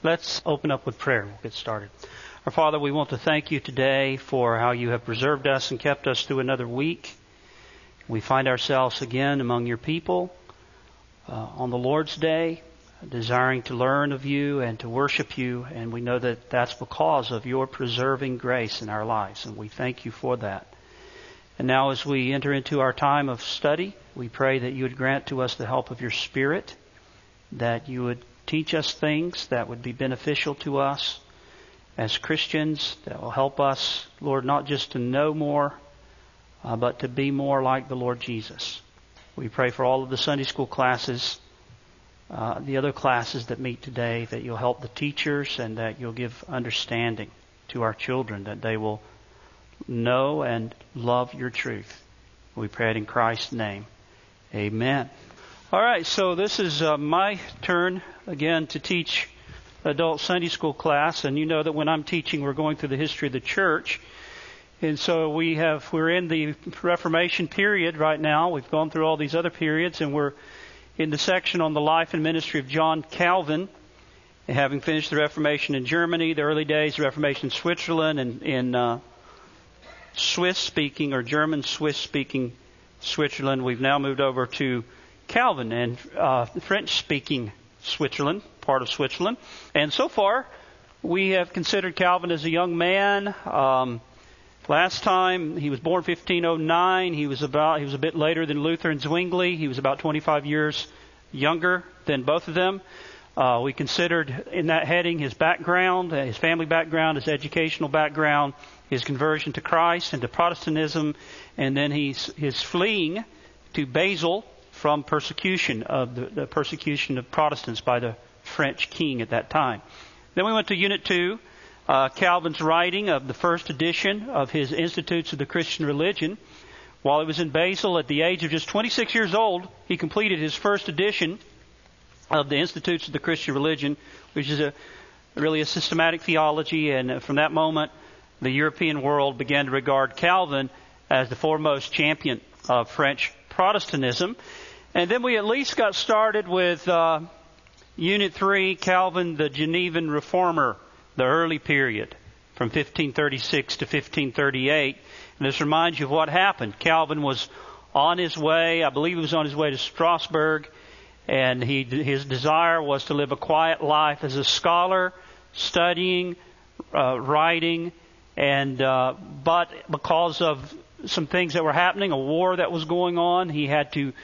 Let's open up with prayer. We'll get started. Our Father, we want to thank you today for how you have preserved us and kept us through another week. We find ourselves again among your people on the Lord's Day, desiring to learn of you and to worship you, and we know that that's because of your preserving grace in our lives, and we thank you for that. And now as we enter into our time of study, we pray that you would grant to us the help of your Spirit, that you would teach us things that would be beneficial to us as Christians, that will help us, Lord, not just to know more, but to be more like the Lord Jesus. We pray for all of the Sunday school classes, the other classes that meet today, that you'll help the teachers and that you'll give understanding to our children, that they will know and love your truth. We pray it in Christ's name. Amen. All right, so this is my turn again to teach adult Sunday school class, and you know that when I'm teaching, we're going through the history of the church. And so we're in the Reformation period right now. We've gone through all these other periods, and we're in the section on the life and ministry of John Calvin. And having finished the Reformation in Germany, the early days, the Reformation in Switzerland, and in Swiss-speaking or German-Swiss-speaking Switzerland, we've now moved over to Calvin and French-speaking Switzerland, part of Switzerland. And so far, we have considered Calvin as a young man. Last time, he was born 1509. He was a bit later than Luther and Zwingli. He was about 25 years younger than both of them. We considered in that heading his background, his family background, his educational background, his conversion to Christ and to Protestantism, and then his fleeing to Basel from persecution of the persecution of Protestants by the French king at that time. Then we went to Unit 2, Calvin's writing of the first edition of his Institutes of the Christian Religion. While he was in Basel at the age of just 26 years old, he completed his first edition of the Institutes of the Christian Religion, which is really a systematic theology, and from that moment, the European world began to regard Calvin as the foremost champion of French Protestantism. And then we at least got started with Unit 3, Calvin, the Genevan Reformer, the early period, from 1536 to 1538. And this reminds you of what happened. Calvin was on his way, I believe he was on his way to Strasbourg, and his desire was to live a quiet life as a scholar, studying, writing, and but because of some things that were happening, a war that was going on, he had to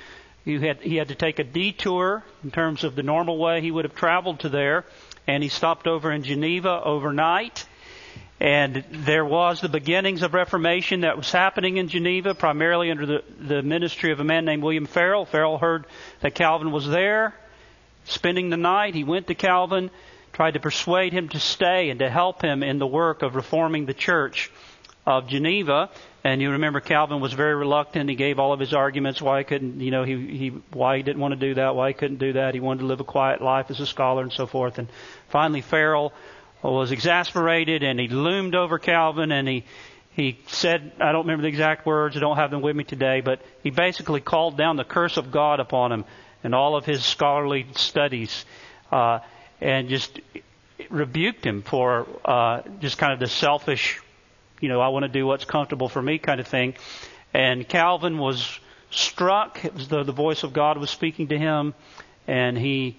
take a detour in terms of the normal way he would have traveled to there, and he stopped over in Geneva overnight. And there was the beginnings of Reformation that was happening in Geneva, primarily under the ministry of a man named William Farel. Farel heard that Calvin was there, spending the night. He went to Calvin, tried to persuade him to stay and to help him in the work of reforming the church of Geneva. And you remember Calvin was very reluctant. He gave all of his arguments why he couldn't, why he didn't want to do that, why he couldn't do that. He wanted to live a quiet life as a scholar and so forth. And finally Farel was exasperated, and he loomed over Calvin, and he said, I don't remember the exact words, I don't have them with me today, but he basically called down the curse of God upon him and all of his scholarly studies, and just rebuked him for just kind of the selfish, I want to do what's comfortable for me kind of thing. And Calvin was struck. It was the voice of God was speaking to him, and he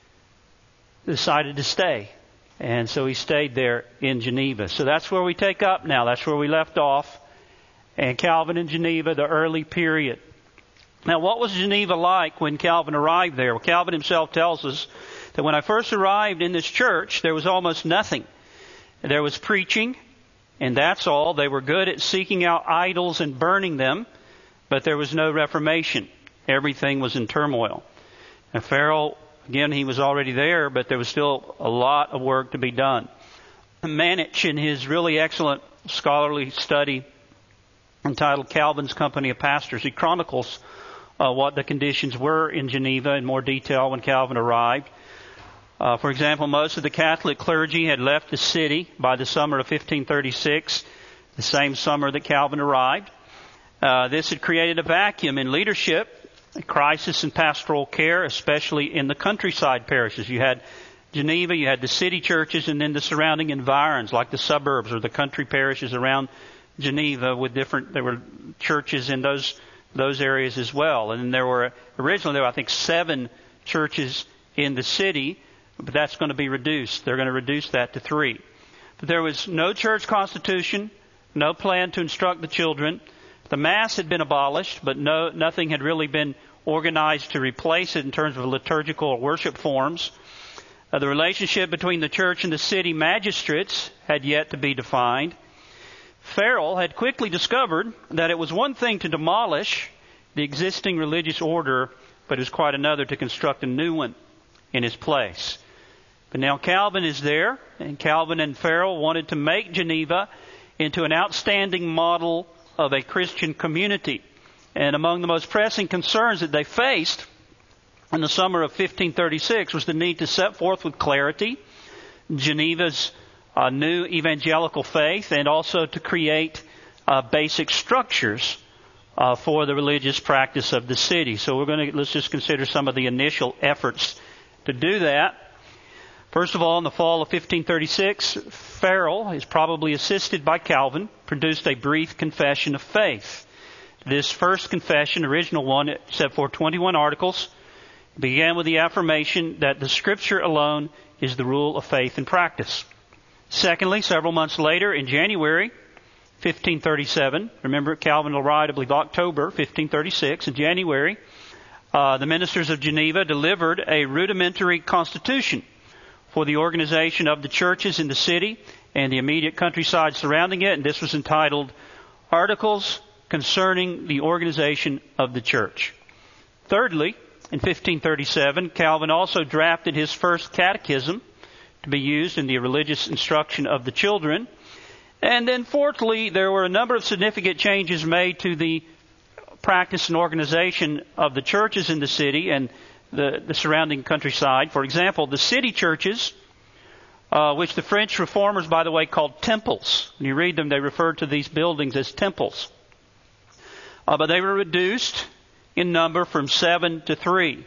decided to stay. And so he stayed there in Geneva. So that's where we take up now. That's where we left off. And Calvin in Geneva, the early period. Now, what was Geneva like when Calvin arrived there? Well, Calvin himself tells us that when I first arrived in this church, there was almost nothing. There was preaching, and that's all. They were good at seeking out idols and burning them, but there was no reformation. Everything was in turmoil. And Farel, again, he was already there, but there was still a lot of work to be done. Manich, in his really excellent scholarly study entitled Calvin's Company of Pastors, he chronicles what the conditions were in Geneva in more detail when Calvin arrived. For example, most of the Catholic clergy had left the city by the summer of 1536, the same summer that Calvin arrived. This had created a vacuum in leadership, a crisis in pastoral care, especially in the countryside parishes. You had Geneva, you had the city churches, and then the surrounding environs, like the suburbs or the country parishes around Geneva, there were churches in those areas as well. And there were I think 7 churches in the city, but that's going to be reduced. They're going to reduce that to 3. But there was no church constitution, no plan to instruct the children. The Mass had been abolished, but nothing had really been organized to replace it in terms of liturgical or worship forms. The relationship between the church and the city magistrates had yet to be defined. Farel had quickly discovered that it was one thing to demolish the existing religious order, but it was quite another to construct a new one in its place. But now Calvin is there, and Calvin and Farel wanted to make Geneva into an outstanding model of a Christian community. And among the most pressing concerns that they faced in the summer of 1536 was the need to set forth with clarity Geneva's new evangelical faith, and also to create basic structures for the religious practice of the city. So let's just consider some of the initial efforts to do that. First of all, in the fall of 1536, Farel, is probably assisted by Calvin, produced a brief confession of faith. This first confession, original one, it set forth 21 articles, began with the affirmation that the Scripture alone is the rule of faith and practice. Secondly, several months later, in January 1537, remember Calvin arrived, I believe, October 1536. In January, the ministers of Geneva delivered a rudimentary constitution for the organization of the churches in the city and the immediate countryside surrounding it, and this was entitled Articles Concerning the Organization of the Church. Thirdly, in 1537, Calvin also drafted his first catechism to be used in the religious instruction of the children. And then fourthly, there were a number of significant changes made to the practice and organization of the churches in the city and the surrounding countryside. For example, the city churches, which the French reformers, by the way, called temples. When you read them, they refer to these buildings as temples. But they were reduced in number from 7 to 3.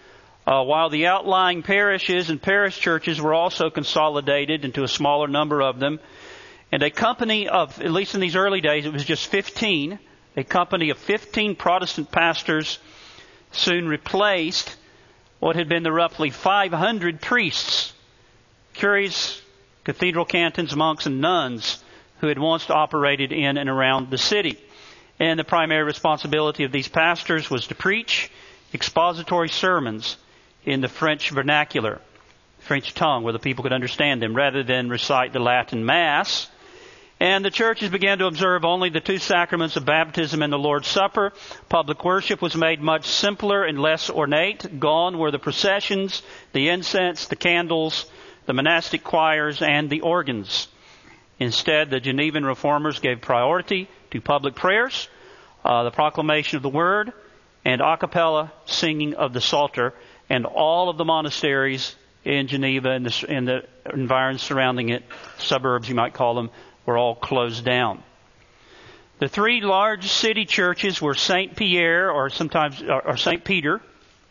While the outlying parishes and parish churches were also consolidated into a smaller number of them. And a company of, at least in these early days, it was just 15. A company of 15 Protestant pastors soon replaced what had been the roughly 500 priests, curists, cathedral cantons, monks, and nuns who had once operated in and around the city. And the primary responsibility of these pastors was to preach expository sermons in the French vernacular, French tongue, where the people could understand them, rather than recite the Latin Mass. And the churches began to observe only the 2 sacraments of baptism and the Lord's Supper. Public worship was made much simpler and less ornate. Gone were the processions, the incense, the candles, the monastic choirs, and the organs. Instead, the Genevan reformers gave priority to public prayers, the proclamation of the Word, and a cappella singing of the Psalter. And all of the monasteries in Geneva and the environs surrounding it, suburbs you might call them, were all closed down. The 3 large city churches were Saint Pierre, or Saint Peter,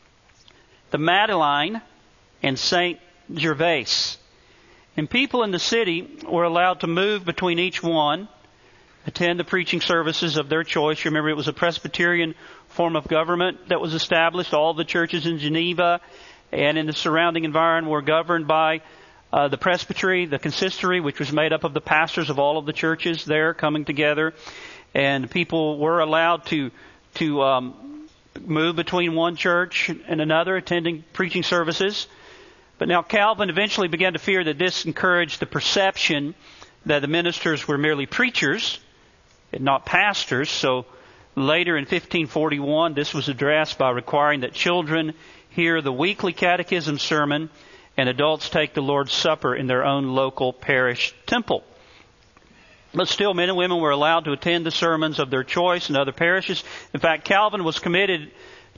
the Madeleine, and Saint Gervais. And people in the city were allowed to move between each one, attend the preaching services of their choice. Remember, it was a Presbyterian form of government that was established. All the churches in Geneva and in the surrounding environment were governed by the presbytery, the consistory, which was made up of the pastors of all of the churches there coming together. And people were allowed to move between one church and another, attending preaching services. But now Calvin eventually began to fear that this encouraged the perception that the ministers were merely preachers and not pastors. So later in 1541, this was addressed by requiring that children hear the weekly catechism sermon and adults take the Lord's Supper in their own local parish temple. But still, men and women were allowed to attend the sermons of their choice in other parishes. In fact, Calvin was committed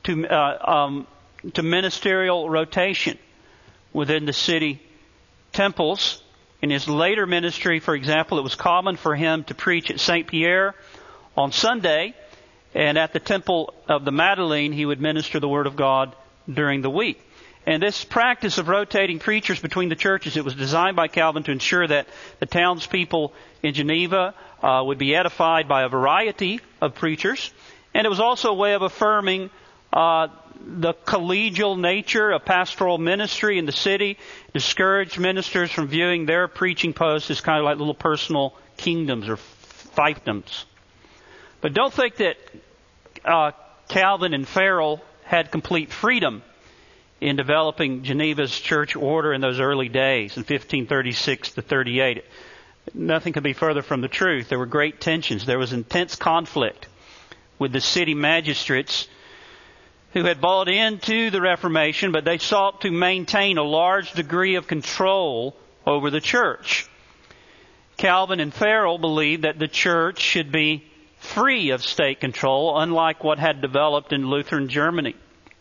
to ministerial rotation within the city temples. In his later ministry, for example, it was common for him to preach at Saint Pierre on Sunday, and at the Temple of the Madeleine, he would minister the Word of God during the week. And this practice of rotating preachers between the churches, it was designed by Calvin to ensure that the townspeople in Geneva would be edified by a variety of preachers. And it was also a way of affirming the collegial nature of pastoral ministry in the city, discouraged ministers from viewing their preaching posts as kind of like little personal kingdoms or fiefdoms. But don't think that Calvin and Farel had complete freedom in developing Geneva's church order in those early days, in 1536 to 38. Nothing could be further from the truth. There were great tensions. There was intense conflict with the city magistrates who had bought into the Reformation, but they sought to maintain a large degree of control over the church. Calvin and Farel believed that the church should be free of state control, unlike what had developed in Lutheran Germany.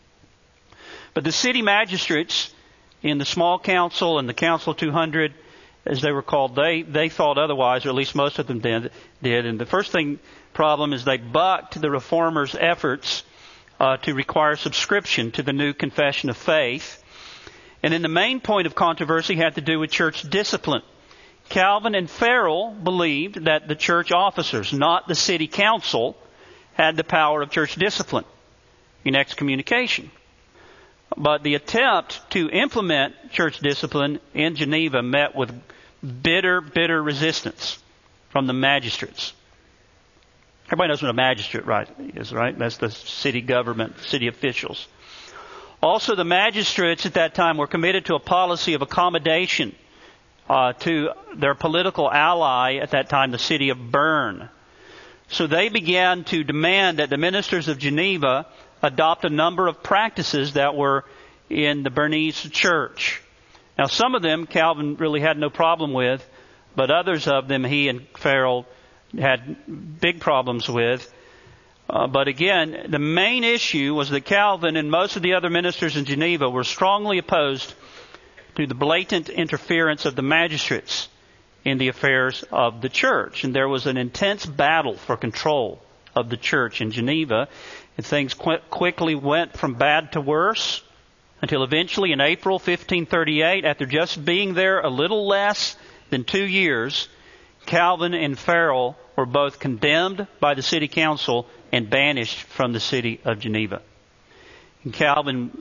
But the city magistrates in the small council and the Council 200, as they were called, they thought otherwise, or at least most of them did. And the problem is they bucked the reformers' efforts to require subscription to the new confession of faith. And then the main point of controversy had to do with church discipline. Calvin and Farel believed that the church officers, not the city council, had the power of church discipline in excommunication. But the attempt to implement church discipline in Geneva met with bitter resistance from the magistrates. Everybody knows what a magistrate is, right? That's the city government, city officials. Also, the magistrates at that time were committed to a policy of accommodation to their political ally at that time, the city of Bern. So they began to demand that the ministers of Geneva adopt a number of practices that were in the Bernese church. Now, some of them Calvin really had no problem with, but others of them he and Farel had big problems with. But again, the main issue was that Calvin and most of the other ministers in Geneva were strongly opposed to the blatant interference of the magistrates in the affairs of the church. And there was an intense battle for control of the church in Geneva. And things quickly went from bad to worse until eventually in April 1538, after just being there a little less than 2 years, Calvin and Farel were both condemned by the city council and banished from the city of Geneva. And Calvin,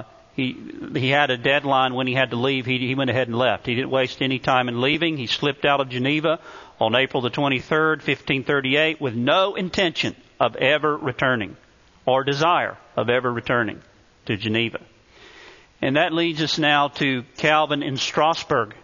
he had a deadline when he had to leave. He went ahead and left. He didn't waste any time in leaving. He slipped out of Geneva on April the 23rd, 1538, with no intention of ever returning or desire of ever returning to Geneva. And that leads us now to Calvin in Strasbourg.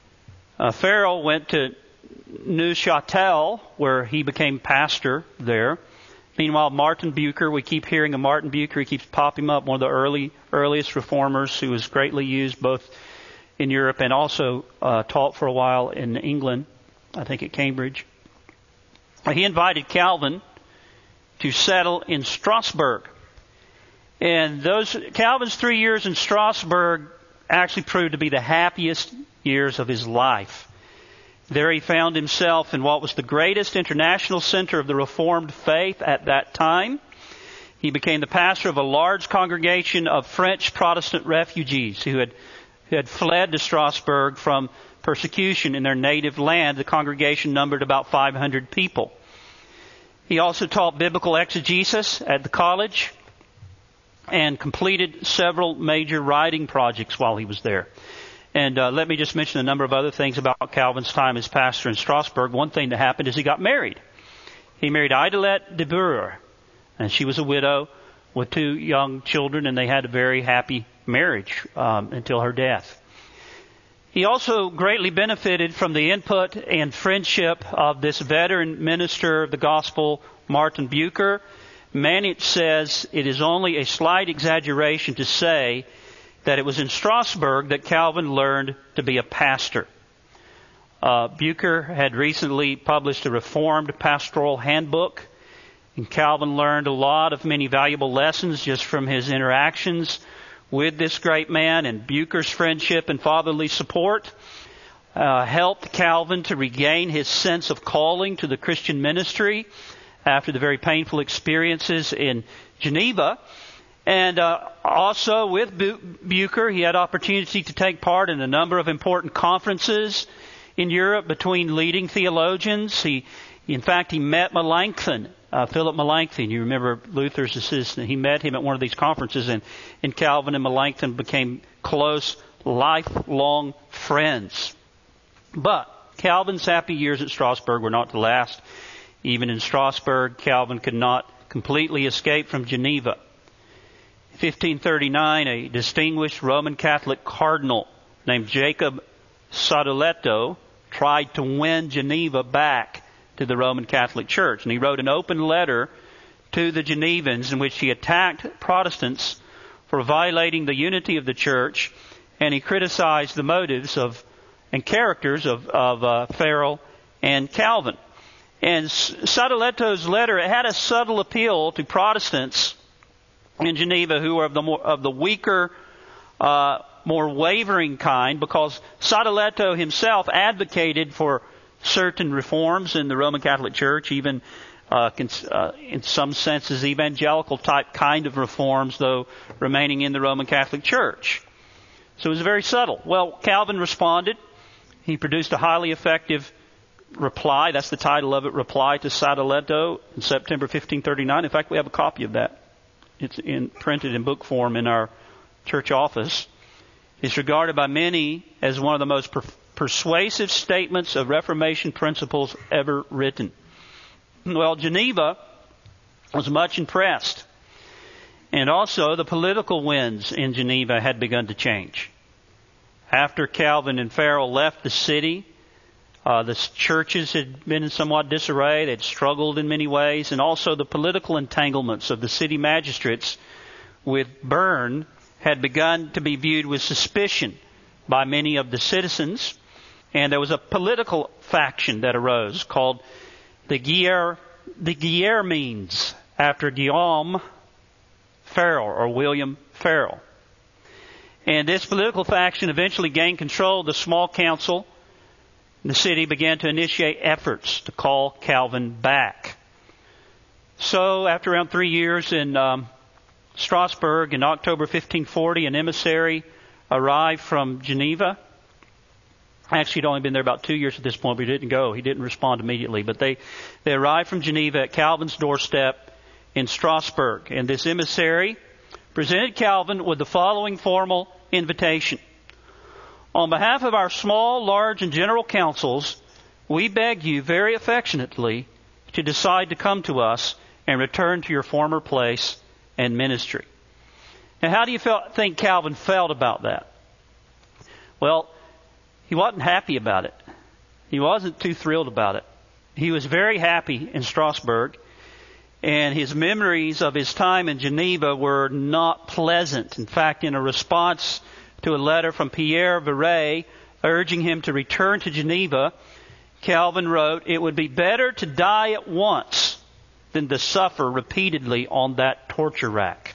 Farel went to Neuchâtel, where he became pastor there. Meanwhile, Martin Bucer, we keep hearing of Martin Bucer. He keeps popping up, one of the earliest reformers who was greatly used both in Europe and also taught for a while in England, I think at Cambridge. He invited Calvin to settle in Strasbourg. And Calvin's 3 years in Strasbourg actually proved to be the happiest years of his life. There he found himself in what was the greatest international center of the Reformed faith at that time. He became the pastor of a large congregation of French Protestant refugees who had fled to Strasbourg from persecution in their native land. The congregation numbered about 500 people. He also taught biblical exegesis at the college and completed several major writing projects while he was there. And let me just mention a number of other things about Calvin's time as pastor in Strasbourg. One thing that happened is he got married. He married Idelette de Boer, and she was a widow with 2 young children, and they had a very happy marriage until her death. He also greatly benefited from the input and friendship of this veteran minister of the gospel, Martin Bucer. Manich says it is only a slight exaggeration to say that it was in Strasbourg that Calvin learned to be a pastor. Bucer had recently published a Reformed pastoral handbook, and Calvin learned many valuable lessons just from his interactions with this great man, and Bucer's friendship and fatherly support helped Calvin to regain his sense of calling to the Christian ministry after the very painful experiences in Geneva. And also with Bucer, he had opportunity to take part in a number of important conferences in Europe between leading theologians. In fact, he met Melanchthon, Philip Melanchthon. You remember Luther's assistant. He met him at one of these conferences, and Calvin and Melanchthon became close, lifelong friends. But Calvin's happy years at Strasbourg were not to last. Even in Strasbourg, Calvin could not completely escape from Geneva. In 1539, a distinguished Roman Catholic cardinal named Jacob Sadoleto tried to win Geneva back to the Roman Catholic Church. And he wrote an open letter to the Genevans in which he attacked Protestants for violating the unity of the Church, and he criticized the motives and characters of Farel and Calvin. And Sadoleto's letter, it had a subtle appeal to Protestants in Geneva who were of the weaker, more wavering kind, because Sadoleto himself advocated for certain reforms in the Roman Catholic Church, even in some senses evangelical type kind of reforms, though remaining in the Roman Catholic Church. So it was very subtle. Well, Calvin responded. He produced a highly effective reply. That's the title of it, Reply to Sadoleto, in September 1539. In fact, we have a copy of that. It's printed in book form in our church office. It's regarded by many as one of the most persuasive statements of Reformation principles ever written. Well, Geneva was much impressed. And also the political winds in Geneva had begun to change. After Calvin and Farel left the city, the churches had been in somewhat disarray. They'd struggled in many ways. And also the political entanglements of the city magistrates with Bern had begun to be viewed with suspicion by many of the citizens. And there was a political faction that arose called the Guillermines, after Guillaume Farel, or William Farel. And this political faction eventually gained control of the small council. The city began to initiate efforts to call Calvin back. So after around 3 years in Strasbourg, in October 1540, an emissary arrived from Geneva. Actually, he'd only been there about 2 years at this point, but he didn't go. He didn't respond immediately. But they arrived from Geneva at Calvin's doorstep in Strasbourg. And this emissary presented Calvin with the following formal invitation. On behalf of our small, large, and general councils, we beg you very affectionately to decide to come to us and return to your former place and ministry. Now, how do you think Calvin felt about that? Well, he wasn't happy about it. He wasn't too thrilled about it. He was very happy in Strasbourg, and his memories of his time in Geneva were not pleasant. In fact, in a response to a letter from Pierre Viret urging him to return to Geneva, Calvin wrote, "It would be better to die at once than to suffer repeatedly on that torture rack."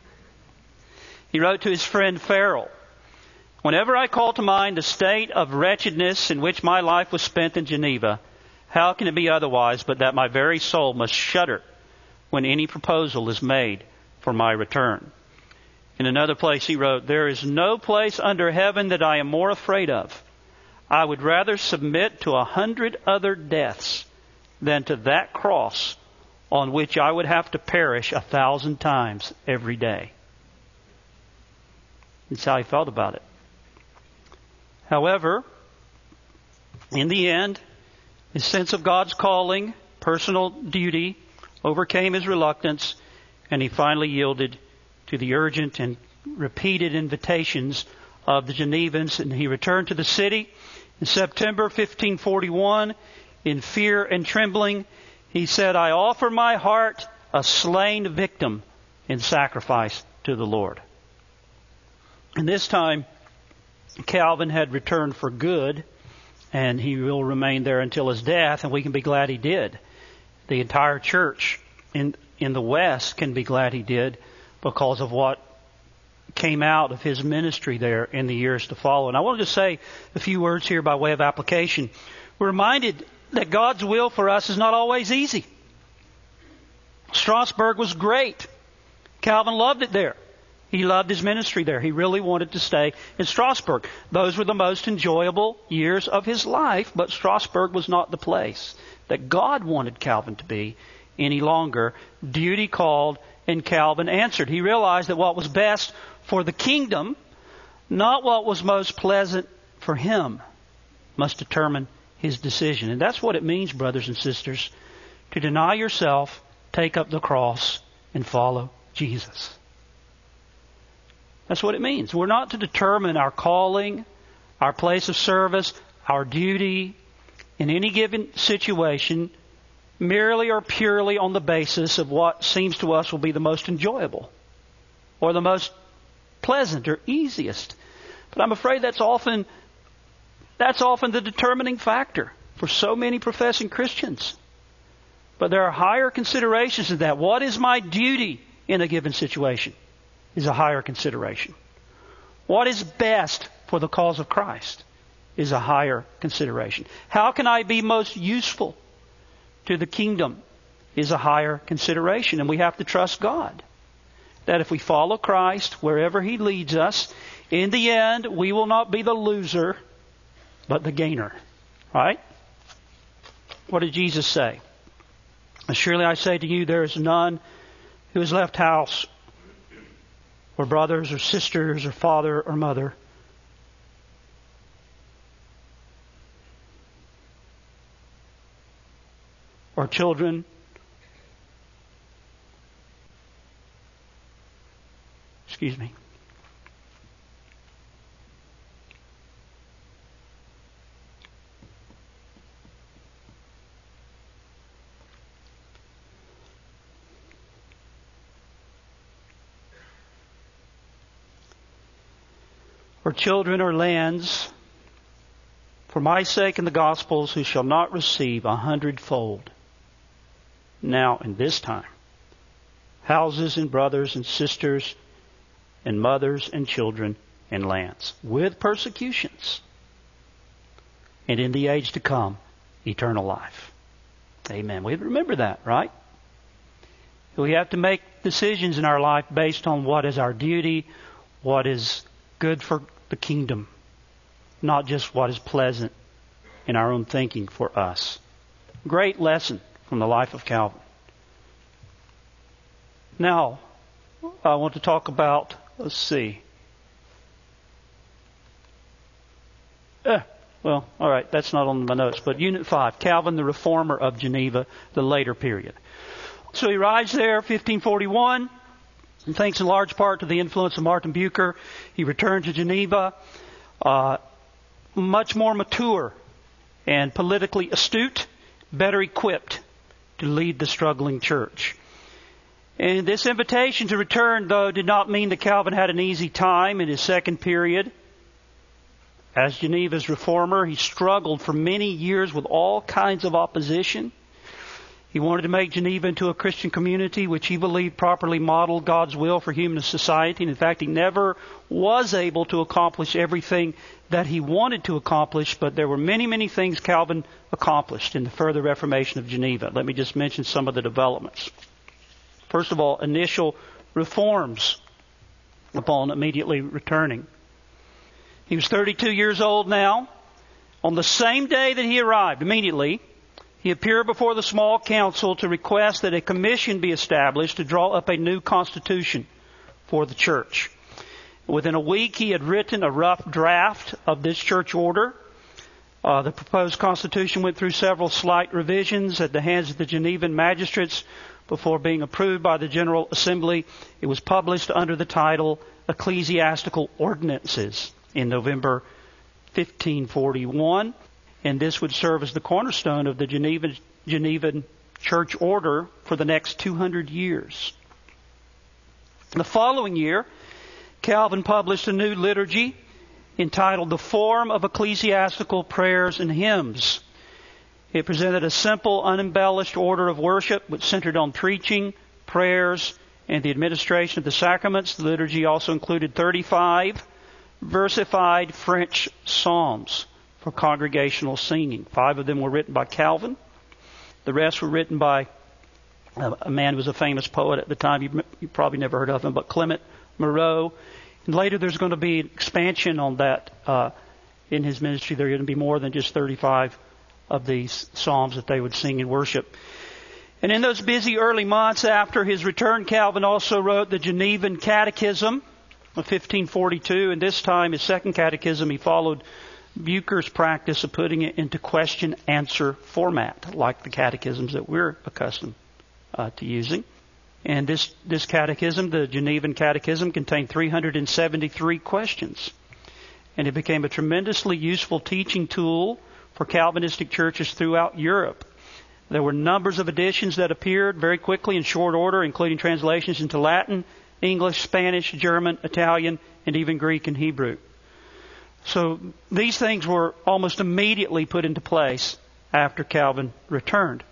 He wrote to his friend Farel, "Whenever I call to mind the state of wretchedness in which my life was spent in Geneva, how can it be otherwise but that my very soul must shudder when any proposal is made for my return?" In another place he wrote, "There is no place under heaven that I am more afraid of. I would rather submit to 100 other deaths than to that cross on which I would have to perish 1,000 times every day." That's how he felt about it. However, in the end, his sense of God's calling, personal duty, overcame his reluctance, and he finally yielded to the urgent and repeated invitations of the Genevans, and he returned to the city in September 1541 in fear and trembling. He said, "I offer my heart a slain victim in sacrifice to the Lord." And this time, Calvin had returned for good, and he will remain there until his death, and we can be glad he did. The entire church in the West can be glad he did, because of what came out of his ministry there in the years to follow. And I want to just say a few words here by way of application. We're reminded that God's will for us is not always easy. Strasbourg was great. Calvin loved it there. He loved his ministry there. He really wanted to stay in Strasbourg. Those were the most enjoyable years of his life, but Strasbourg was not the place that God wanted Calvin to be any longer. Duty called, and Calvin answered. He realized that what was best for the kingdom, not what was most pleasant for him, must determine his decision. And that's what it means, brothers and sisters, to deny yourself, take up the cross, and follow Jesus. That's what it means. We're not to determine our calling, our place of service, our duty in any given situation merely or purely on the basis of what seems to us will be the most enjoyable or the most pleasant or easiest. But I'm afraid that's often the determining factor for so many professing Christians. But there are higher considerations than that. What is my duty in a given situation is a higher consideration. What is best for the cause of Christ is a higher consideration. How can I be most useful to the kingdom is a higher consideration. And we have to trust God that if we follow Christ wherever He leads us, in the end we will not be the loser but the gainer. Right? What did Jesus say? Surely I say to you, there is none who has left house or brothers or sisters or father or mother or children or children or lands for my sake and the gospel's, who shall not receive 100-fold now in this time houses and brothers and sisters and mothers and children and lands with persecutions, and in the age to come eternal life. Amen. We remember that, right? We have to make decisions in our life based on what is our duty, what is good for the kingdom, not just what is pleasant in our own thinking for us. Great lesson from the life of Calvin. Now, I want to talk about, all right, that's not on my notes, but Unit 5, Calvin the Reformer of Geneva, the later period. So he arrives there, 1541, and thanks in large part to the influence of Martin Bucer, he returned to Geneva, much more mature and politically astute, better equipped to lead the struggling church. And this invitation to return, though, did not mean that Calvin had an easy time in his second period. As Geneva's reformer, he struggled for many years with all kinds of opposition. He wanted to make Geneva into a Christian community which he believed properly modeled God's will for human society. And in fact, he never was able to accomplish everything that he wanted to accomplish, but there were many, many things Calvin accomplished in the further reformation of Geneva. Let me just mention some of the developments. First of all, initial reforms upon immediately returning. He was 32 years old now. On the same day that he arrived, immediately, he appeared before the small council to request that a commission be established to draw up a new constitution for the church. Within a week, he had written a rough draft of this church order. The proposed constitution went through several slight revisions at the hands of the Genevan magistrates before being approved by the General Assembly. It was published under the title Ecclesiastical Ordinances in November 1541. And this would serve as the cornerstone of the Genevan church order for the next 200 years. The following year, Calvin published a new liturgy entitled The Form of Ecclesiastical Prayers and Hymns. It presented a simple, unembellished order of worship which centered on preaching, prayers, and the administration of the sacraments. The liturgy also included 35 versified French psalms for congregational singing. 5 of them were written by Calvin. The rest were written by a man who was a famous poet at the time. You probably never heard of him, but Clement Moreau. And later there's going to be expansion on that in his ministry. There are going to be more than just 35 of these psalms that they would sing in worship. And in those busy early months after his return, Calvin also wrote the Genevan Catechism of 1542. And this time, his second catechism, he followed Bucer's practice of putting it into question-answer format, like the catechisms that we're accustomed to using. And this catechism, the Genevan Catechism, contained 373 questions. And it became a tremendously useful teaching tool for Calvinistic churches throughout Europe. There were numbers of editions that appeared very quickly in short order, including translations into Latin, English, Spanish, German, Italian, and even Greek and Hebrew. So these things were almost immediately put into place after Calvin returned.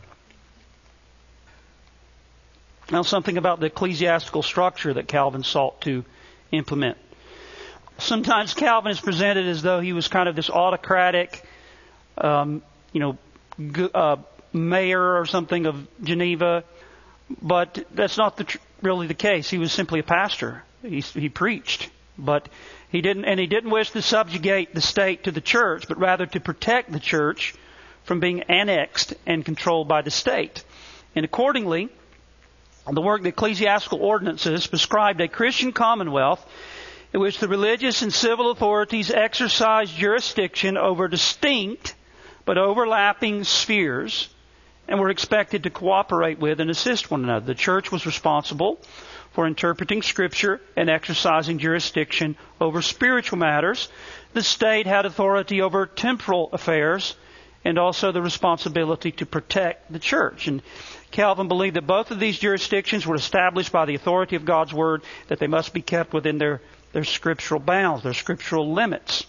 Now, something about the ecclesiastical structure that Calvin sought to implement. Sometimes Calvin is presented as though he was kind of this autocratic, mayor or something of Geneva, but that's not really the case. He was simply a pastor. He preached, but he didn't wish to subjugate the state to the church, but rather to protect the church from being annexed and controlled by the state. And accordingly, the work, the ecclesiastical ordinances, prescribed a Christian commonwealth in which the religious and civil authorities exercised jurisdiction over distinct but overlapping spheres and were expected to cooperate with and assist one another. The church was responsible for interpreting Scripture and exercising jurisdiction over spiritual matters. The state had authority over temporal affairs and also the responsibility to protect the church. And Calvin believed that both of these jurisdictions were established by the authority of God's Word, that they must be kept within their scriptural bounds, their scriptural limits.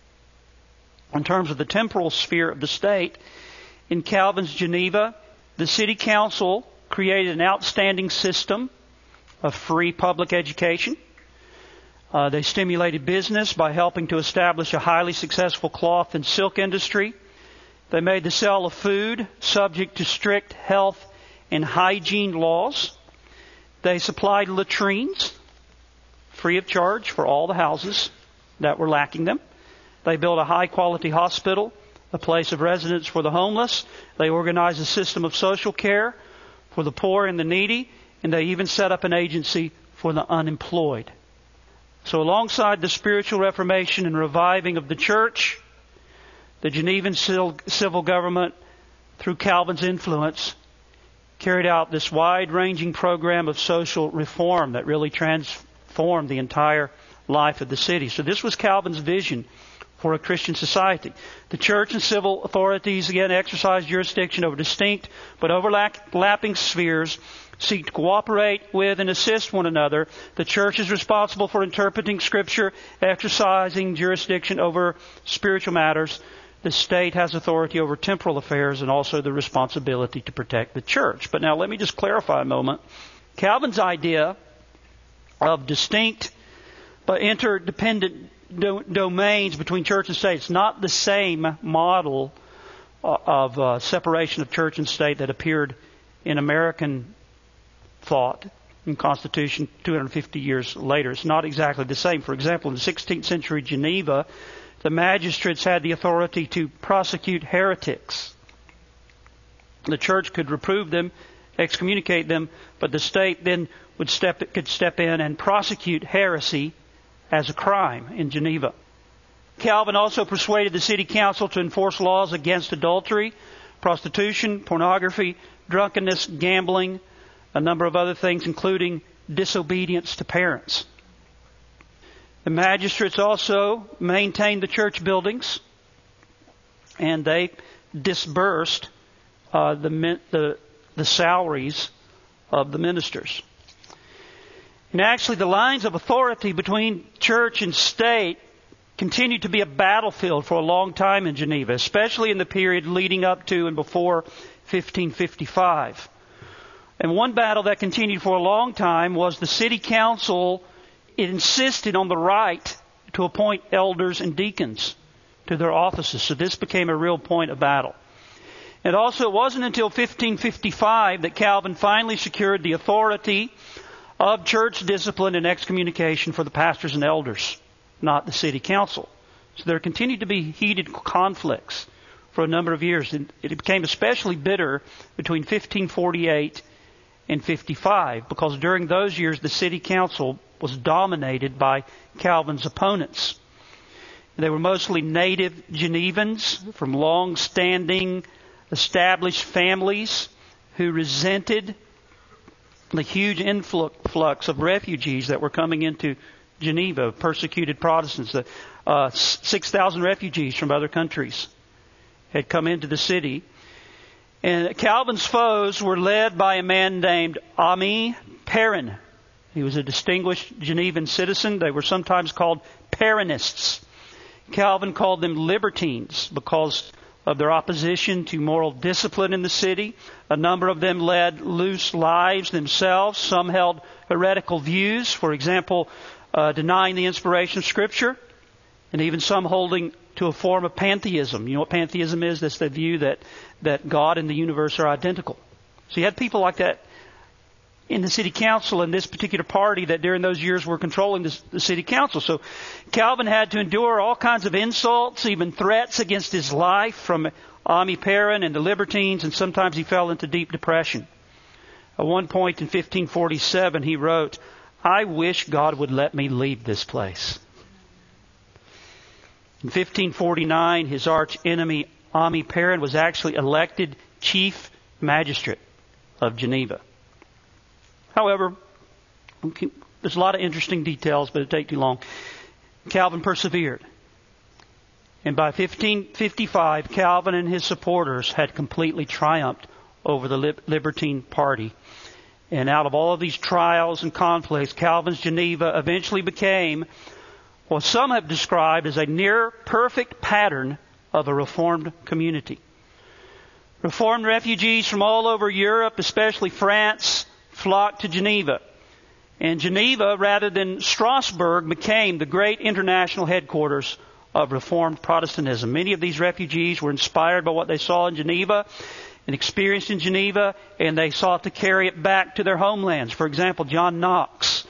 In terms of the temporal sphere of the state, in Calvin's Geneva, the city council created an outstanding system of free public education. They stimulated business by helping to establish a highly successful cloth and silk industry. They made the sale of food subject to strict health and hygiene laws. They supplied latrines free of charge for all the houses that were lacking them. They built a high-quality hospital, a place of residence for the homeless. They organized a system of social care for the poor and the needy, and they even set up an agency for the unemployed. So alongside the spiritual reformation and reviving of the church, the Genevan civil government, through Calvin's influence, carried out this wide-ranging program of social reform that really transformed the entire life of the city. So this was Calvin's vision for a Christian society. The church and civil authorities, again, exercise jurisdiction over distinct but overlapping spheres, seek to cooperate with and assist one another. The church is responsible for interpreting Scripture, exercising jurisdiction over spiritual matters. The state has authority over temporal affairs and also the responsibility to protect the church. But now let me just clarify a moment. Calvin's idea of distinct but interdependent domains between church and state, it's not the same model of separation of church and state that appeared in American thought and Constitution 250 years later. It's not exactly the same. For example, in the 16th century Geneva, the magistrates had the authority to prosecute heretics. The church could reprove them, excommunicate them, but the state then could step in and prosecute heresy as a crime in Geneva. Calvin also persuaded the city council to enforce laws against adultery, prostitution, pornography, drunkenness, gambling, a number of other things, including disobedience to parents. The magistrates also maintained the church buildings, and they disbursed the salaries of the ministers. And actually, the lines of authority between church and state continued to be a battlefield for a long time in Geneva, especially in the period leading up to and before 1555. And one battle that continued for a long time was the city council. It insisted on the right to appoint elders and deacons to their offices. So this became a real point of battle. And also, it wasn't until 1555 that Calvin finally secured the authority of church discipline and excommunication for the pastors and elders, not the city council. So there continued to be heated conflicts for a number of years. And it became especially bitter between 1548 and 55, because during those years the city council was dominated by Calvin's opponents. They were mostly native Genevans from long-standing established families who resented the huge influx of refugees that were coming into Geneva, persecuted Protestants. 6,000 refugees from other countries had come into the city. And Calvin's foes were led by a man named Ami Perrin. He was a distinguished Genevan citizen. They were sometimes called Perrinists. Calvin called them libertines because of their opposition to moral discipline in the city. A number of them led loose lives themselves. Some held heretical views, for example, denying the inspiration of Scripture, and even some holding to a form of pantheism. You know what pantheism is? That's the view that God and the universe are identical. So you had people like that in the city council in this particular party that during those years were controlling the city council. So Calvin had to endure all kinds of insults, even threats against his life from Ami Perrin and the libertines, and sometimes he fell into deep depression. At one point in 1547 he wrote, "I wish God would let me leave this place." In 1549 his arch enemy Ami Perrin was actually elected chief magistrate of Geneva. However, there's a lot of interesting details, but it'd take too long. Calvin persevered. And by 1555, Calvin and his supporters had completely triumphed over the Libertine party. And out of all of these trials and conflicts, Calvin's Geneva eventually became what some have described as a near perfect pattern of a Reformed community. Reformed refugees from all over Europe, especially France, flocked to Geneva. And Geneva, rather than Strasbourg, became the great international headquarters of Reformed Protestantism. Many of these refugees were inspired by what they saw in Geneva and experienced in Geneva, and they sought to carry it back to their homelands. For example, John Knox.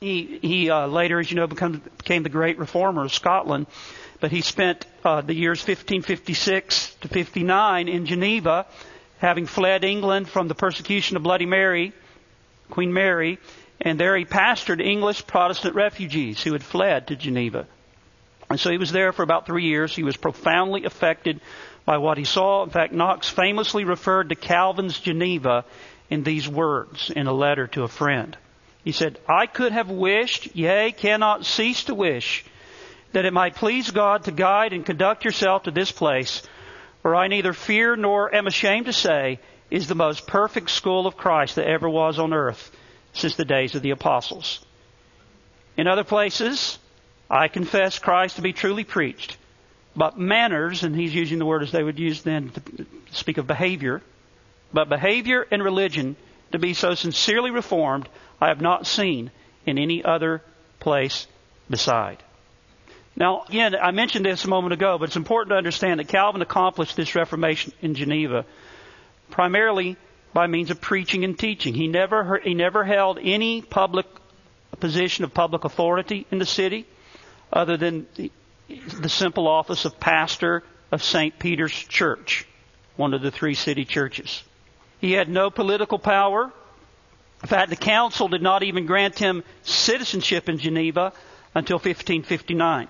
He later, as you know, became the great reformer of Scotland. But he spent the years 1556 to 59 in Geneva, having fled England from the persecution of Bloody Mary, Queen Mary, and there he pastored English Protestant refugees who had fled to Geneva. And so he was there for about 3 years. He was profoundly affected by what he saw. In fact, Knox famously referred to Calvin's Geneva in these words in a letter to a friend. He said, "I could have wished, yea, cannot cease to wish, that it might please God to guide and conduct yourself to this place, where I neither fear nor am ashamed to say is the most perfect school of Christ that ever was on earth since the days of the apostles. In other places, I confess Christ to be truly preached, but manners," and he's using the word as they would use then to speak of behavior, "but behavior and religion to be so sincerely reformed, I have not seen in any other place beside." Now, again, I mentioned this a moment ago, but it's important to understand that Calvin accomplished this Reformation in Geneva primarily by means of preaching and teaching. He never held any public position of public authority in the city other than the simple office of pastor of St. Peter's Church, one of the 3 city churches. He had no political power. In fact, the council did not even grant him citizenship in Geneva until 1559.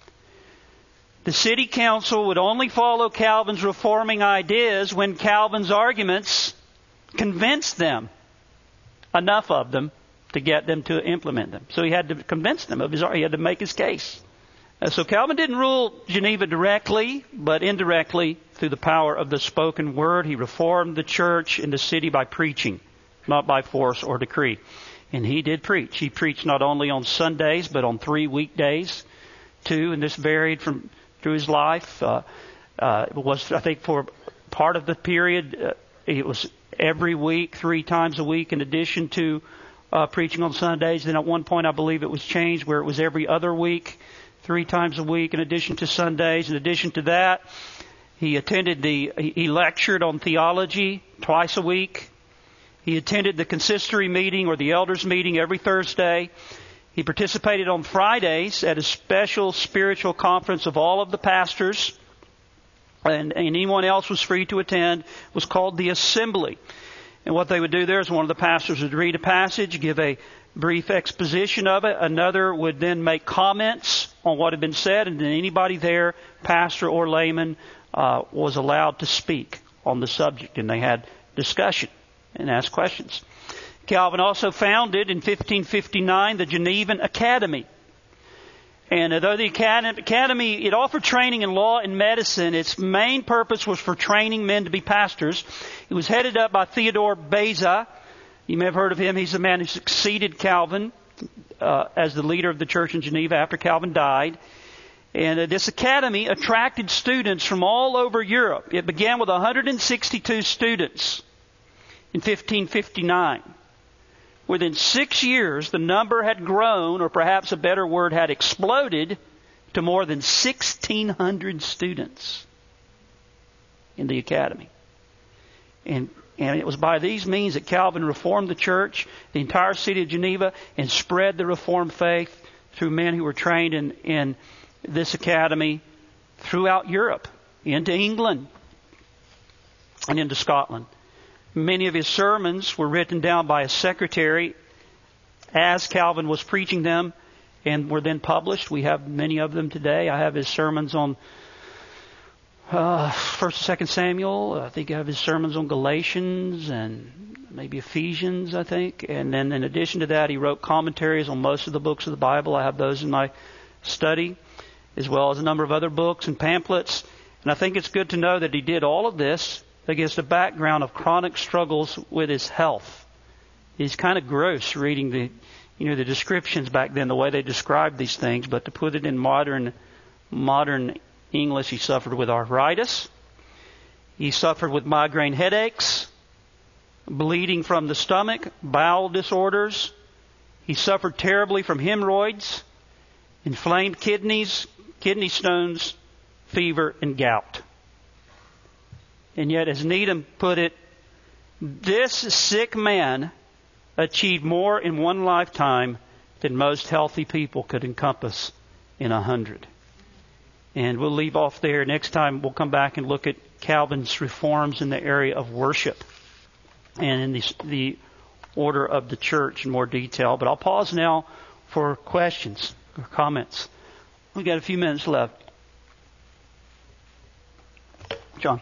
The city council would only follow Calvin's reforming ideas when Calvin's arguments convinced them, enough of them, to get them to implement them. So he had to convince them of his argument. He had to make his case. So Calvin didn't rule Geneva directly, but indirectly through the power of the spoken word. He reformed the church in the city by preaching, not by force or decree. And he did preach. He preached not only on Sundays, but on 3 weekdays too, and this varied through his life. It was, I think, for part of the period, it was every week, 3 times a week, in addition to preaching on Sundays. Then at one point, I believe it was changed where it was every other week, 3 times a week, in addition to Sundays. In addition to that, he lectured on theology twice a week. He attended the consistory meeting or the elders meeting every Thursday. He participated on Fridays at a special spiritual conference of all of the pastors, and anyone else was free to attend. It was called the Assembly. And what they would do there is one of the pastors would read a passage, give a brief exposition of it. Another would then make comments on what had been said, and then anybody there, pastor or layman, was allowed to speak on the subject, and they had discussion and asked questions. Calvin also founded in 1559 the Genevan Academy. And although the academy, it offered training in law and medicine, its main purpose was for training men to be pastors. It was headed up by Theodore Beza. You may have heard of him. He's the man who succeeded Calvin as the leader of the church in Geneva after Calvin died. And this academy attracted students from all over Europe. It began with 162 students in 1559. Within 6 years, the number had grown, or perhaps a better word, had exploded to more than 1,600 students in the academy. And it was by these means that Calvin reformed the church, the entire city of Geneva, and spread the Reformed faith through men who were trained in this academy throughout Europe, into England, and into Scotland. Many of his sermons were written down by a secretary as Calvin was preaching them and were then published. We have many of them today. I have his sermons on 1st and 2nd Samuel. I think I have his sermons on Galatians and maybe Ephesians, I think. And then in addition to that, he wrote commentaries on most of the books of the Bible. I have those in my study, as well as a number of other books and pamphlets. And I think it's good to know that he did all of this against a background of chronic struggles with his health. It's kind of gross reading the descriptions back then, the way they described these things, but to put it in modern English, he suffered with arthritis. He suffered with migraine headaches, bleeding from the stomach, bowel disorders. He suffered terribly from hemorrhoids, inflamed kidneys, kidney stones, fever, and gout. And yet, as Needham put it, this sick man achieved more in one lifetime than most healthy people could encompass in 100. And we'll leave off there. Next time we'll come back and look at Calvin's reforms in the area of worship and in the order of the church in more detail. But I'll pause now for questions or comments. We've got a few minutes left. John.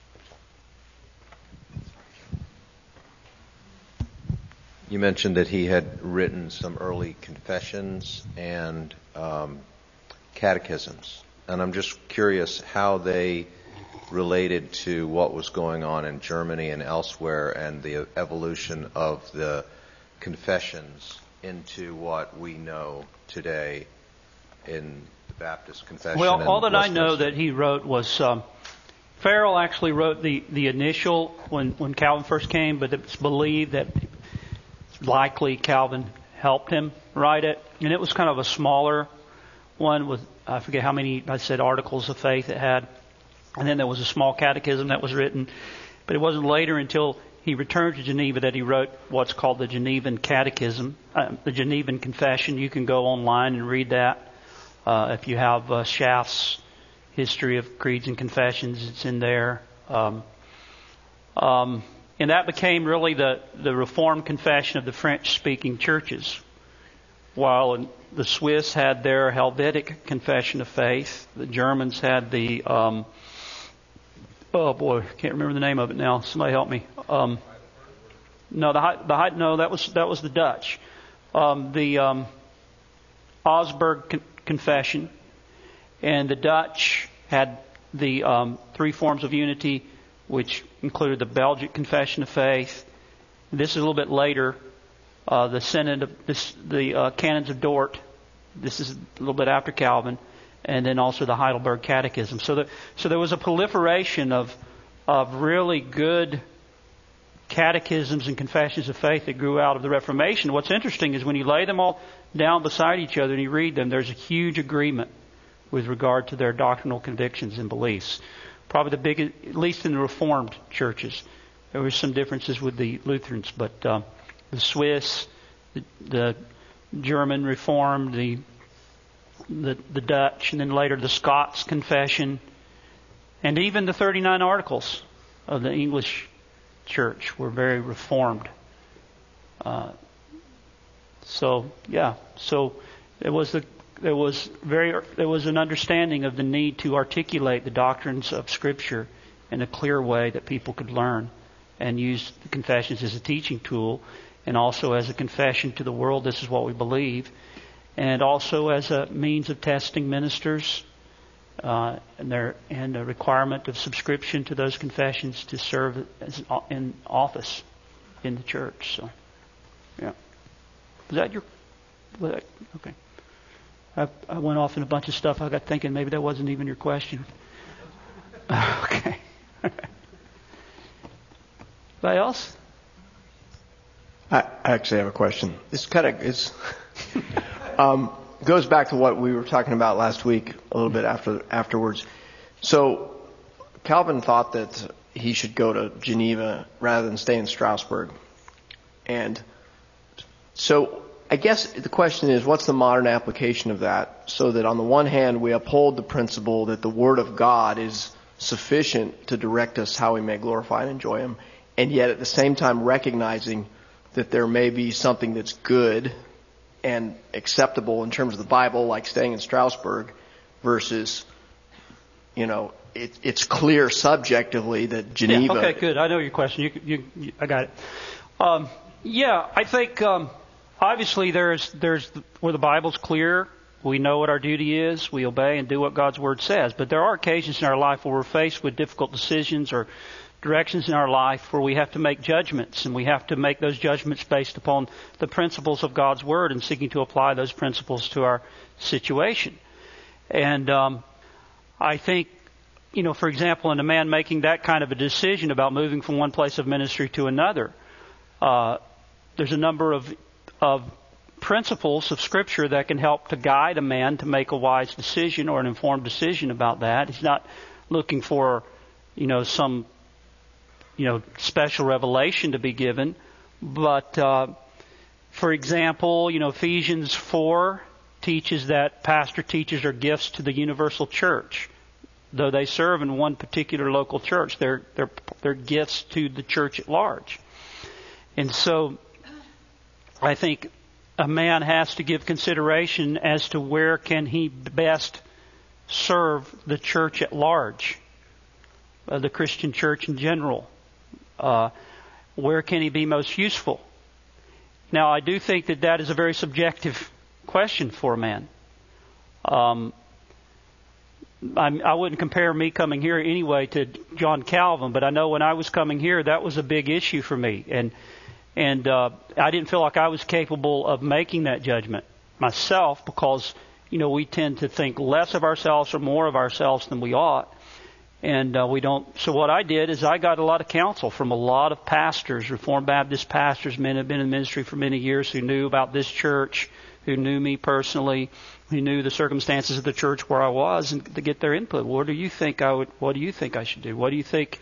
You mentioned that he had written some early confessions and catechisms. And I'm just curious how they related to what was going on in Germany and elsewhere and the evolution of the confessions into what we know today in the Baptist Confession. Well, all that I know that he wrote was Farrell actually wrote the initial when Calvin first came, but it's believed that likely Calvin helped him write it. And it was kind of a smaller one with, I forget how many, I said articles of faith it had. And then there was a small catechism that was written. But it wasn't later until he returned to Geneva that he wrote what's called the Genevan Catechism, the Genevan Confession. You can go online and read that. If you have Schaff's History of Creeds and Confessions, it's in there. And that became really the Reformed confession of the French-speaking churches. While the Swiss had their Helvetic Confession of Faith, the Germans had the can't remember the name of it now. Somebody help me. No, that was the Dutch. The Augsburg Confession, and the Dutch had the three forms of unity, which included the Belgic Confession of Faith. This is a little bit later. The Synod of the Canons of Dort. This is a little bit after Calvin, and then also the Heidelberg Catechism. So there was a proliferation of really good catechisms and confessions of faith that grew out of the Reformation. What's interesting is when you lay them all down beside each other and you read them, there's a huge agreement with regard to their doctrinal convictions and beliefs. Probably the biggest, at least in the Reformed churches, There were some differences with the Lutherans, but the Swiss, the German Reformed, the Dutch, and then later the Scots Confession, and even the 39 Articles of the English Church were very Reformed. So there was an understanding of the need to articulate the doctrines of Scripture in a clear way that people could learn, and use the confessions as a teaching tool, and also as a confession to the world, this is what we believe, and also as a means of testing ministers, and a requirement of subscription to those confessions to serve in office in the church. So, yeah. Was that your... Okay. I went off in a bunch of stuff. I got thinking maybe that wasn't even your question. Okay. Anybody else? I actually have a question. This kind of is goes back to what we were talking about last week a little bit afterwards. So Calvin thought that he should go to Geneva rather than stay in Strasbourg. And so I guess the question is, what's the modern application of that? So that on the one hand, we uphold the principle that the Word of God is sufficient to direct us how we may glorify and enjoy Him, and yet at the same time recognizing that there may be something that's good and acceptable in terms of the Bible, like staying in Strasbourg, versus, it's clear subjectively that Geneva... Yeah, okay, good. I know your question. I got it. I think obviously there's where the Bible's clear. We know what our duty is. We obey and do what God's Word says. But there are occasions in our life where we're faced with difficult decisions or directions in our life where we have to make judgments, and we have to make those judgments based upon the principles of God's Word and seeking to apply those principles to our situation. And I think, for example, in a man making that kind of a decision about moving from one place of ministry to another, there's a number of principles of Scripture that can help to guide a man to make a wise decision or an informed decision about that. He's not looking for, some special revelation to be given. But, for example, Ephesians 4 teaches that pastor teachers are gifts to the universal church. Though they serve in one particular local church, they're gifts to the church at large. And so I think a man has to give consideration as to where can he best serve the church at large, the Christian church in general. Where can he be most useful? Now, I do think that is a very subjective question for a man. I wouldn't compare me coming here anyway to John Calvin, but I know when I was coming here, that was a big issue for me. And I didn't feel like I was capable of making that judgment myself because, we tend to think less of ourselves or more of ourselves than we ought. And we don't. So what I did is I got a lot of counsel from a lot of pastors, Reformed Baptist pastors, men who have been in ministry for many years who knew about this church, who knew me personally, who knew the circumstances of the church where I was, and to get their input. What do you think I should do? What do you think?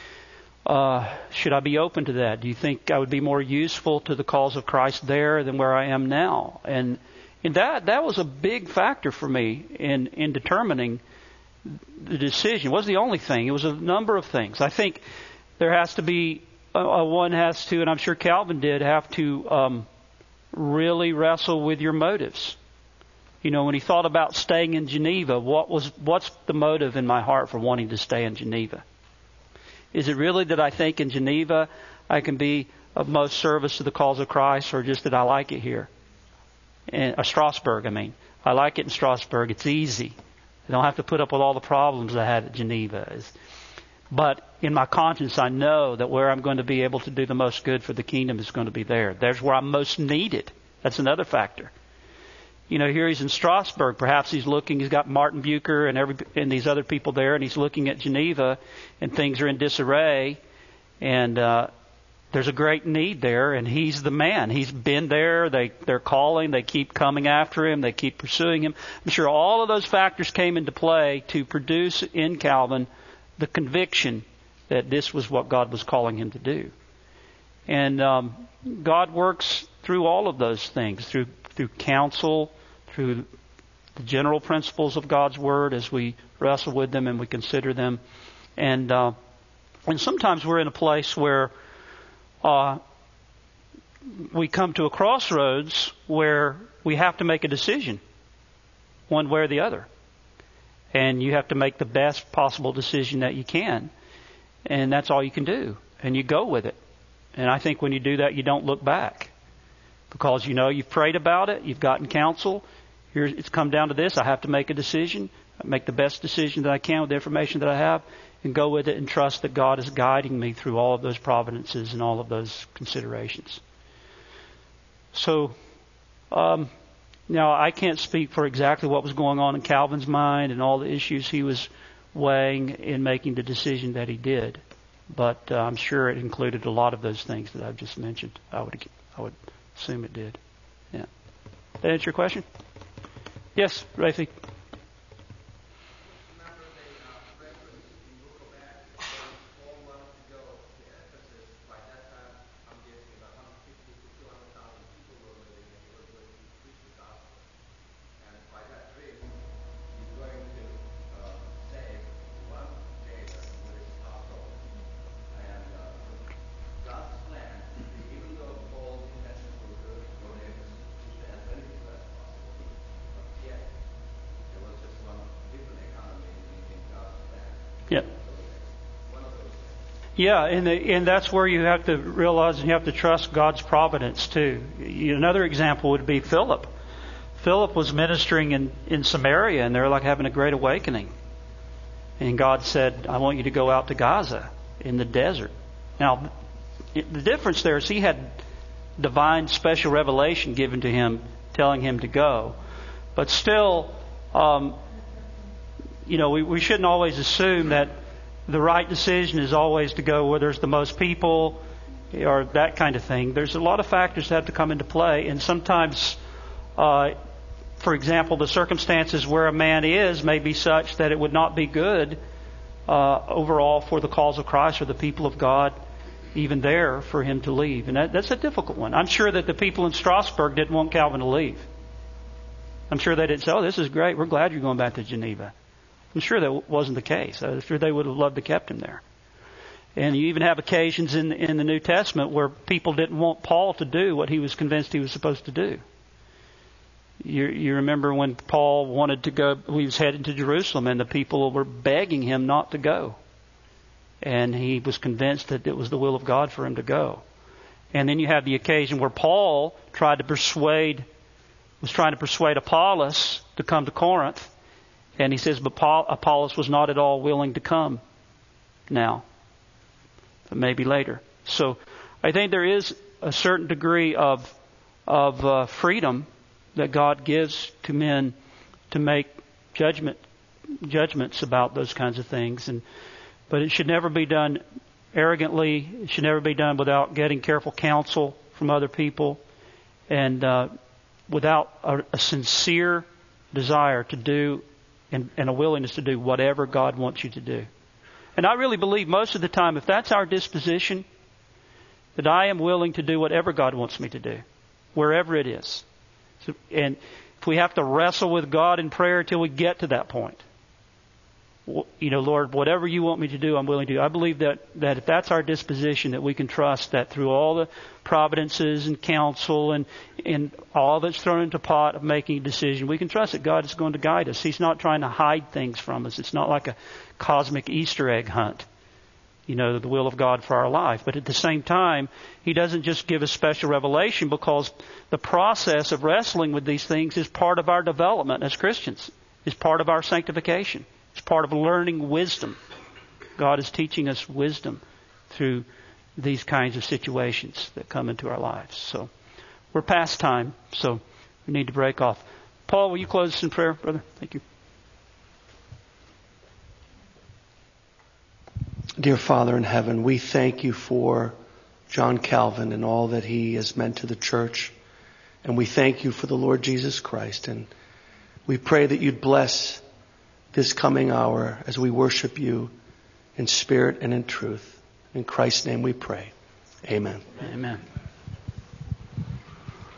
Should I be open to that? Do you think I would be more useful to the cause of Christ there than where I am now? And that was a big factor for me in determining the decision. It wasn't the only thing. It was a number of things. I think there has to be, one has to, and I'm sure Calvin did, have to really wrestle with your motives. When he thought about staying in Geneva, what's the motive in my heart for wanting to stay in Geneva? Is it really that I think in Geneva I can be of most service to the cause of Christ, or just that I like it here? Strasbourg, I like it in Strasbourg. It's easy. I don't have to put up with all the problems I had at Geneva. But in my conscience, I know that where I'm going to be able to do the most good for the kingdom is going to be there. There's where I'm most needed. That's another factor. Here he's in Strasbourg. Perhaps he's got Martin Bucer and these other people there, and he's looking at Geneva, and things are in disarray, and there's a great need there, and he's the man. He's been there. They're calling. They keep coming after him. They keep pursuing him. I'm sure all of those factors came into play to produce in Calvin the conviction that this was what God was calling him to do. And God works through all of those things, through counsel, through the general principles of God's Word as we wrestle with them and we consider them. And sometimes we're in a place where we come to a crossroads where we have to make a decision, one way or the other. And you have to make the best possible decision that you can. And that's all you can do. And you go with it. And I think when you do that, you don't look back. Because you know you've prayed about it, you've gotten counsel. Here it's come down to this. I have to make a decision. I make the best decision that I can with the information that I have, and go with it and trust that God is guiding me through all of those providences and all of those considerations. So, now I can't speak for exactly what was going on in Calvin's mind and all the issues he was weighing in making the decision that he did. But I'm sure it included a lot of those things that I've just mentioned. I would assume it did. Yeah. Did that answer your question? Yes, Rafi. Yeah, and that's where you have to realize and you have to trust God's providence too. Another example would be Philip. Philip was ministering in Samaria, and they're like having a great awakening. And God said, I want you to go out to Gaza in the desert. Now, the difference there is he had divine special revelation given to him, telling him to go. But still, we shouldn't always assume that the right decision is always to go where there's the most people or that kind of thing. There's a lot of factors that have to come into play. And sometimes, for example, the circumstances where a man is may be such that it would not be good overall for the cause of Christ or the people of God, even there, for him to leave. And that's a difficult one. I'm sure that the people in Strasbourg didn't want Calvin to leave. I'm sure they didn't say, oh, this is great. We're glad you're going back to Geneva. I'm sure that wasn't the case. I'm sure they would have loved to kept him there. And you even have occasions in the New Testament where people didn't want Paul to do what he was convinced he was supposed to do. You remember when Paul wanted to go, he was heading to Jerusalem, and the people were begging him not to go. And he was convinced that it was the will of God for him to go. And then you have the occasion where Paul was trying to persuade Apollos to come to Corinth. And he says, but Apollos was not at all willing to come now, but maybe later. So I think there is a certain degree of freedom that God gives to men to make judgments about those kinds of things. But it should never be done arrogantly. It should never be done without getting careful counsel from other people, and without a sincere desire to do and a willingness to do whatever God wants you to do. And I really believe most of the time, if that's our disposition, that I am willing to do whatever God wants me to do, wherever it is. And if we have to wrestle with God in prayer till we get to that point, Lord, whatever you want me to do, I'm willing to do. I believe that if that's our disposition, that we can trust that through all the providences and counsel and all that's thrown into pot of making a decision, we can trust that God is going to guide us. He's not trying to hide things from us. It's not like a cosmic Easter egg hunt, the will of God for our life. But at the same time, He doesn't just give us special revelation, because the process of wrestling with these things is part of our development as Christians. It's part of our sanctification. It's part of learning wisdom. God is teaching us wisdom through these kinds of situations that come into our lives. So we're past time, so we need to break off. Paul, will you close us in prayer, brother? Thank you. Dear Father in heaven, we thank you for John Calvin and all that he has meant to the church. And we thank you for the Lord Jesus Christ. And we pray that you'd bless this coming hour as we worship you in spirit and in truth. In Christ's name we pray. Amen. Amen.